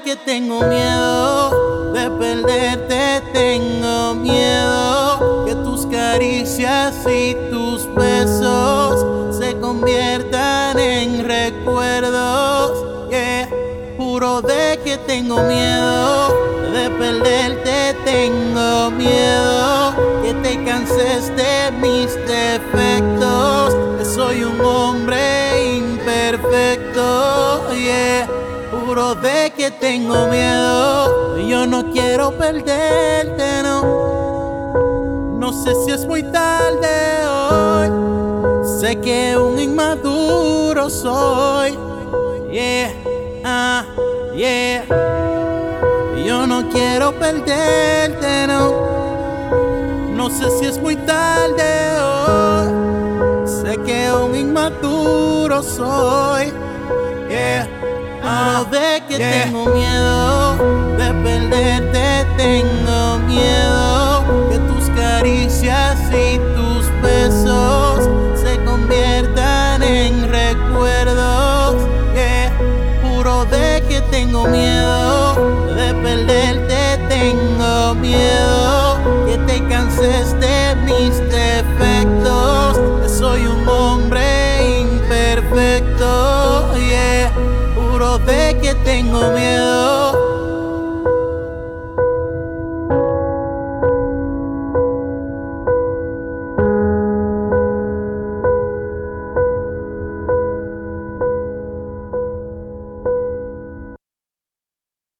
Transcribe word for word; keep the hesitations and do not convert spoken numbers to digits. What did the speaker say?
que tengo miedo de perderte, tengo miedo que tus caricias y tus besos se conviertan en recuerdos. Yeah. Juro de que tengo miedo de perderte, tengo miedo que te canses de mis defectos, que soy un hombre imperfecto. Yeah. Juro de que tengo miedo, yo no quiero perderte, no. No sé si es muy tarde hoy, sé que un inmaduro soy. Yeah, ah, yeah. Yo no quiero perderte, no. No sé si es muy tarde hoy, sé que un inmaduro soy. Yeah. Juro de que yeah. tengo miedo de perderte, tengo miedo que tus caricias y tus besos se conviertan en recuerdos. Yeah. Juro de que tengo miedo de perderte, tengo miedo que te canses de mis defectos, que soy un hombre imperfecto. Yeah. Juro de que tengo miedo